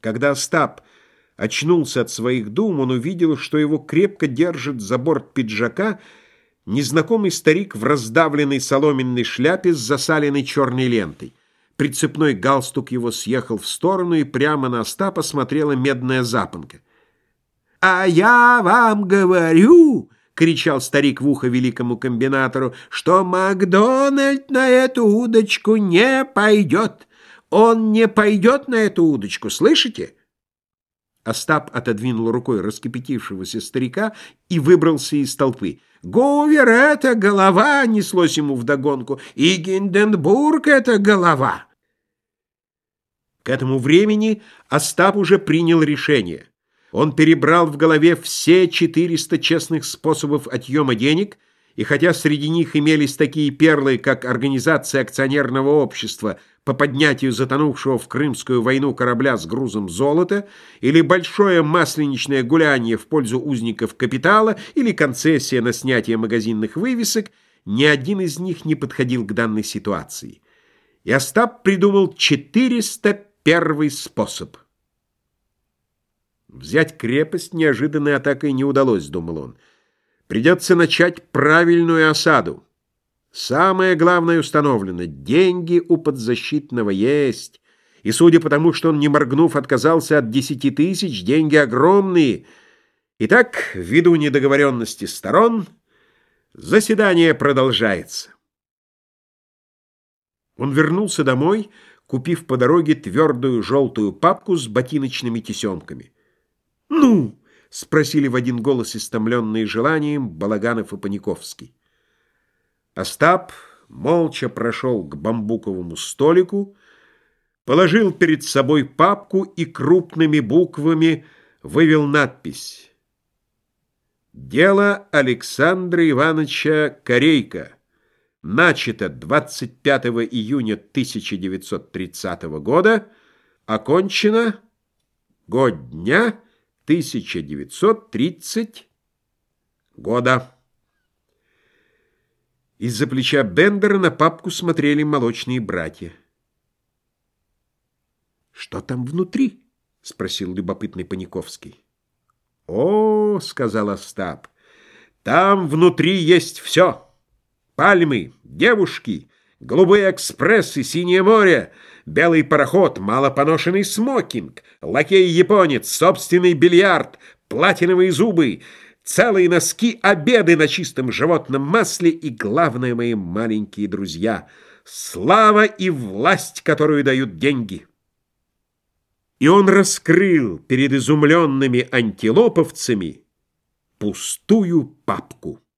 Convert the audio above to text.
Когда Остап очнулся от своих дум, он увидел, что его крепко держит за борт пиджака незнакомый старик в раздавленной соломенной шляпе с засаленной черной лентой. Прицепной галстук его съехал в сторону, и прямо на Остапа смотрела медная запонка. «А я вам говорю, — кричал старик в ухо великому комбинатору, — что Макдональд на эту удочку не пойдет. Он не пойдет на эту удочку, слышите?» Остап отодвинул рукой раскипятившегося старика и выбрался из толпы. «Гувер — это голова!» — неслось ему вдогонку. «И Гинденбург — это голова!» К этому времени Остап уже принял решение. Он перебрал в голове все 400 честных способов отъема денег, и хотя среди них имелись такие перлы, как организация акционерного общества по поднятию затонувшего в Крымскую войну корабля с грузом золота, или большое масленичное гуляние в пользу узников капитала, или концессия на снятие магазинных вывесок, ни один из них не подходил к данной ситуации. И Остап придумал 401 способ. Взять крепость неожиданной атакой не удалось, думал он. Придется начать правильную осаду. Самое главное установлено: деньги у подзащитного есть. И судя по тому, что он, не моргнув, отказался от 10 тысяч, деньги огромные. Итак, ввиду недоговоренности сторон, заседание продолжается. Он вернулся домой, купив по дороге твердую желтую папку с ботиночными тесемками. «Ну?» — спросили в один голос, истомленные желанием, Балаганов и Паниковский. Остап молча прошел к бамбуковому столику, положил перед собой папку и крупными буквами вывел надпись: «Дело Александра Ивановича Корейка. Начато 25 июня 1930 года. Окончено год дня 1930 года». Из-за плеча Бендера на папку смотрели молочные братья. «Что там внутри?» — спросил любопытный Паниковский. «О, — сказал Остап, — там внутри есть все. Пальмы, девушки, голубые экспрессы, синее море, белый пароход, малопоношенный смокинг, лакей-японец, собственный бильярд, платиновые зубы, целые носки, обеды на чистом животном масле и, главное, мои маленькие друзья, слава и власть, которую дают деньги». И он раскрыл перед изумленными антилоповцами пустую папку.